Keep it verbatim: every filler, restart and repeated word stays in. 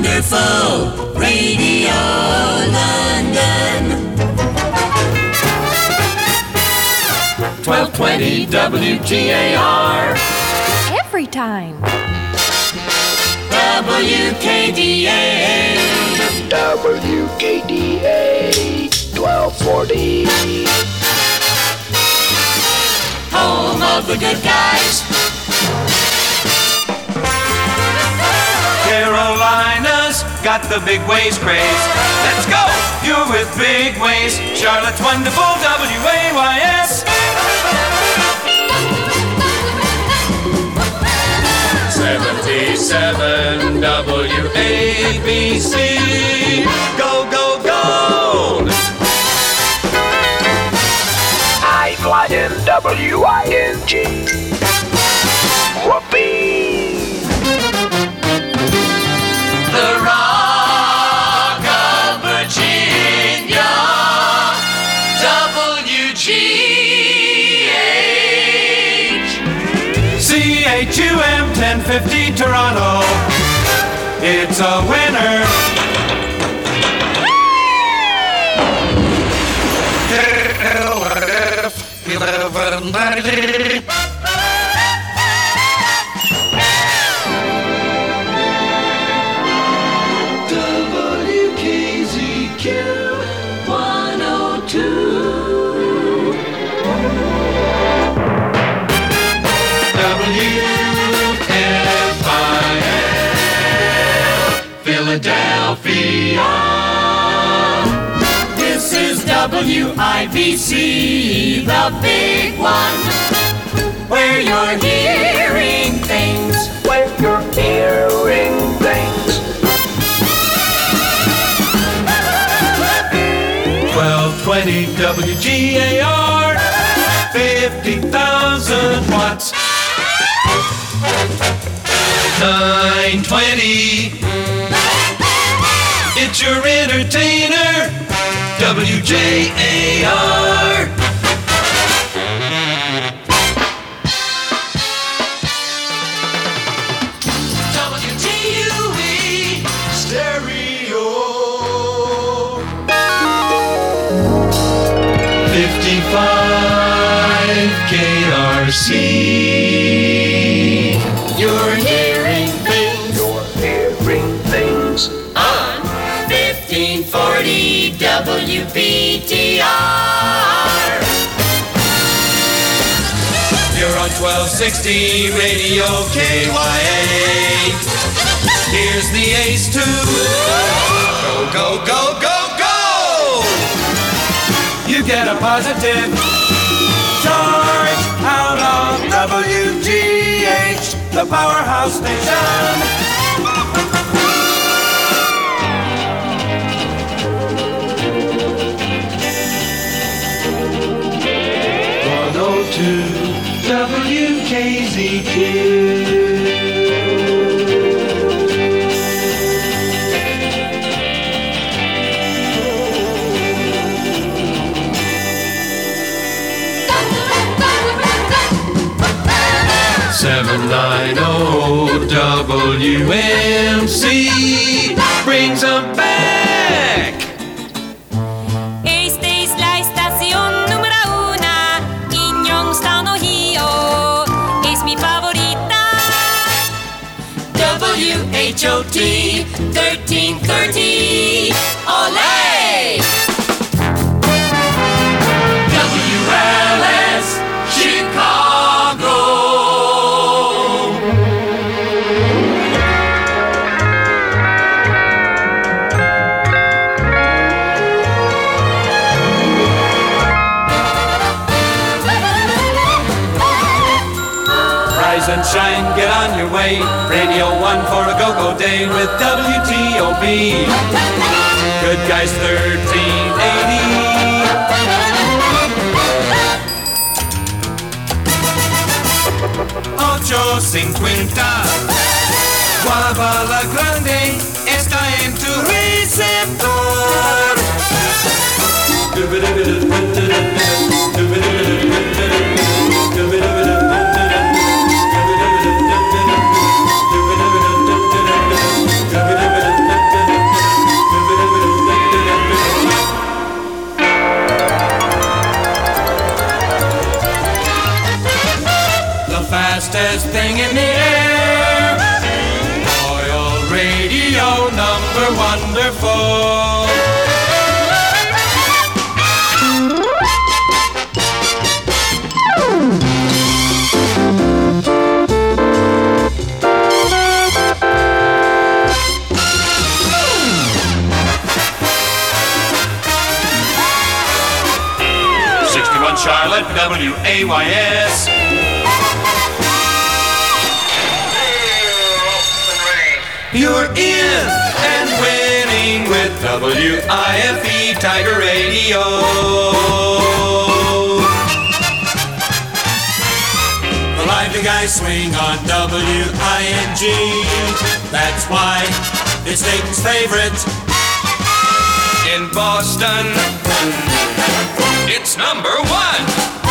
Wonderful Radio London. twelve twenty W G A R. Every time. W K D A. W K D A twelve forty. Home of the good guys. Carolina's got the big waves craze. Let's go! You're with Big Waves. Charlotte's wonderful W A Y S. seventy-seven W A B C. Go, go, go! I fly in W I N G. Whoopee! The Rock of Virginia. W G H. C H U M ten fifty Toronto. It's a winner. W K Z Q one oh two. W F I L Philadelphia. This is W I B C, the big one, where you're hearing things. When you're hearing things. twelve twenty W G A R, fifty thousand watts. nine twenty, it's your entertainer, W J A R. W G U E Stereo. fifty-five K R C. You're hearing things You're hearing things. on fifteen forty W B T R. You're on twelve sixty Radio K Y A. Here's the ace two. Go, go, go, go, go! You get a positive charge out on W G H, the powerhouse station. one oh two W K Z Q. seven ninety W M C brings them back. Esta es la estación número una, in Youngstown, Ohio. Es mi favorita. W H O T thirteen thirty. Olé! W L S Chicago. Rise and shine, get on your way. Radio one for a go-go day with W T O B. Good guys thirteen eighty. ocho cincuenta. Guava la Grande está en tu receptor. fastest thing in the air. Royal Radio, number wonderful. sixty-one Charlotte, W A Y S. You're in and winning with W I F E Tiger Radio. The lively guys swing on W I N G. That's why it's Dayton's favorite. In Boston, it's number one.